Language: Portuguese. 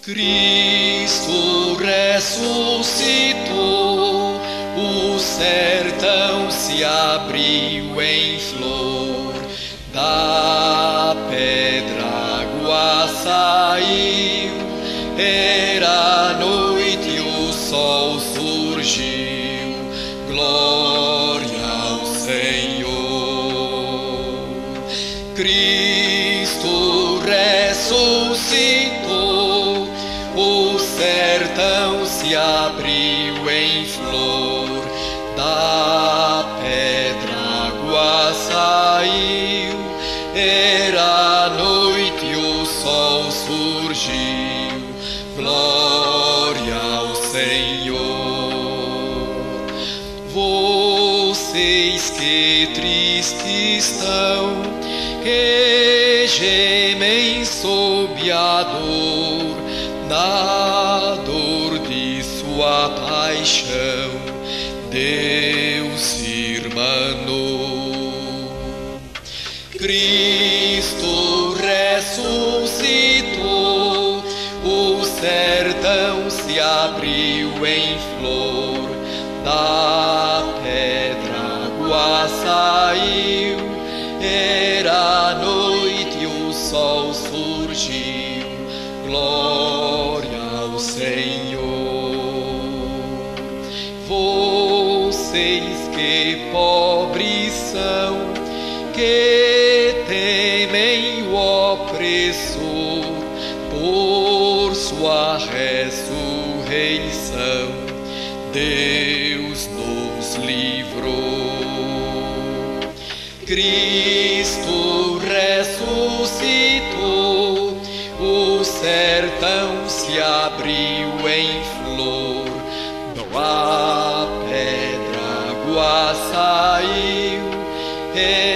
Cristo ressuscitou, o sertão se abriu em flor, da pedra água saiu, era noite e o sol surgiu, glória ao Senhor. Cristo ressuscitou, o sertão se abriu em flor, da pedra água saiu, era noite e o sol surgiu, glória ao Senhor. Vocês que tristes estão, que gemem sob a dor, na dor de sua paixão, Deus se irmanou. Cristo ressuscitou, o sertão se abriu em flor, da pedra água saiu, era noite e o sol surgiu, glória ao Senhor. Vocês que pobres são, que temem o opressor, por sua ressurreição, Deus nos livrou. Cristo ressuscitou, o sertão se abriu em flor, da pedra água saiu,